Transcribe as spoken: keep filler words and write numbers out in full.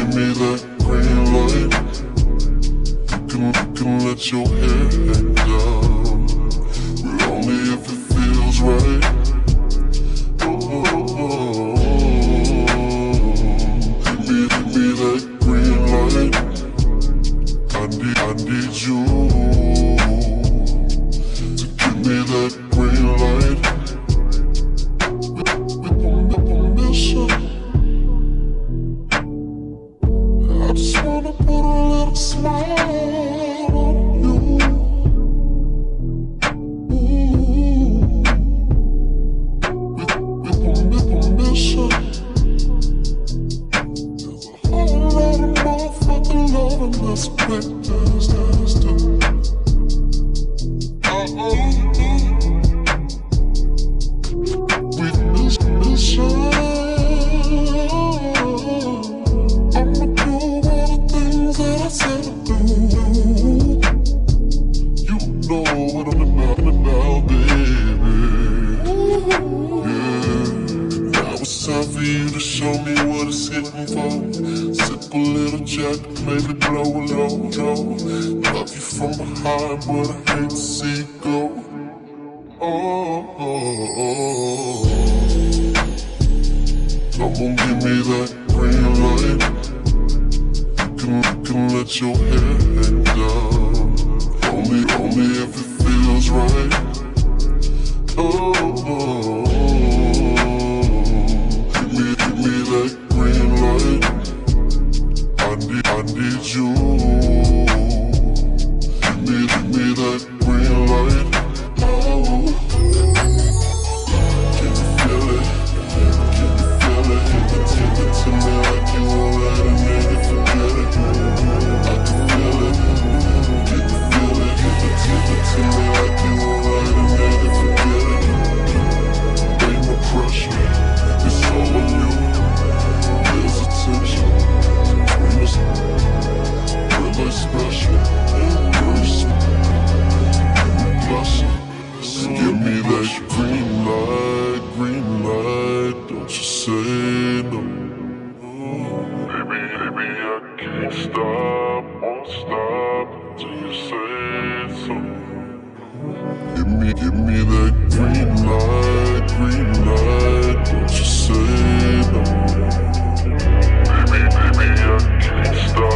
me that green light. You can, you can let your hair hang down, but only if it feels right. Oh, oh, oh. Give me, give me that green light. I need, I need you to give me that green light. I just wanna put a little smile on you. Ooh. With, with permission. There's a whole lot of motherfucking love in this place. Uh-oh. With permission. What I'm about, about, baby. Yeah. Now it's time for you to show me what it's hitting for. Sip a little jack, maybe blow a low draw. Love you from behind, but I hate to see you go. Oh, oh, oh. Come on, give me that green light. You can, you can let your hair hang down. Only, only if it feels right. Oh, oh, oh. Give me, give me that green light. I need, I need you. Give me, give me that green light. Oh, can you feel it? Can you feel it? Give it, give it to me like you won't let a nigga forget it. I can feel it. Can you feel it? Give it, give it to me like you won't let a nigga forget it. Ain't no pressure, it's all on you. There's attention between us. We're like special, first, blessing. So give me that green light, green light. Don't you say no. Baby, baby, I can't stop, won't stop till you say so. Give me, give me that green light, green light. Don't you say no. Baby, baby, I can't stop.